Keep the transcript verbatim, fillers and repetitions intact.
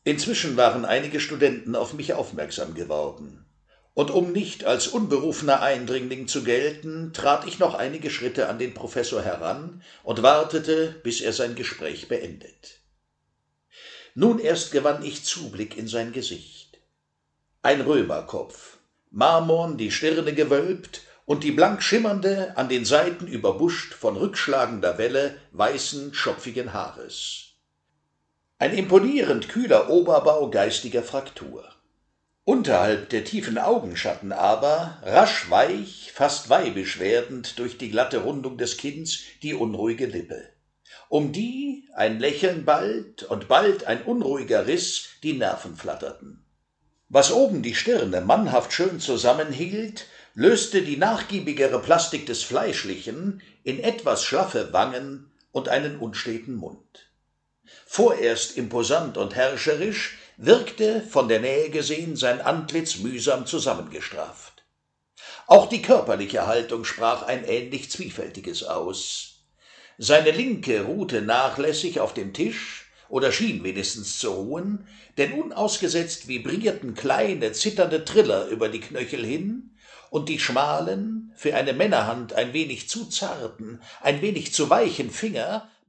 Inzwischen waren einige Studenten auf mich aufmerksam geworden, und um nicht als unberufener Eindringling zu gelten, trat ich noch einige Schritte an den Professor heran und wartete, bis er sein Gespräch beendet. Nun erst gewann ich Zublick in sein Gesicht. Ein Römerkopf, marmorn die Stirne gewölbt und die blank schimmernde, an den Seiten überbuscht von rückschlagender Welle weißen, schopfigen Haares. Ein imponierend kühler Oberbau geistiger Fraktur. Unterhalb der tiefen Augenschatten aber, rasch weich, fast weibisch werdend durch die glatte Rundung des Kinns, die unruhige Lippe. Um die ein Lächeln bald und bald ein unruhiger Riss die Nerven flatterten. Was oben die Stirne mannhaft schön zusammenhielt, löste die nachgiebigere Plastik des Fleischlichen in etwas schlaffe Wangen und einen unsteten Mund. Vorerst imposant und herrscherisch, wirkte, von der Nähe gesehen, sein Antlitz mühsam zusammengestrafft. Auch die körperliche Haltung sprach ein ähnlich Zwiefältiges aus. Seine Linke ruhte nachlässig auf dem Tisch, oder schien wenigstens zu ruhen, denn unausgesetzt vibrierten kleine, zitternde Triller über die Knöchel hin, und die schmalen, für eine Männerhand ein wenig zu zarten, ein wenig zu weichen Finger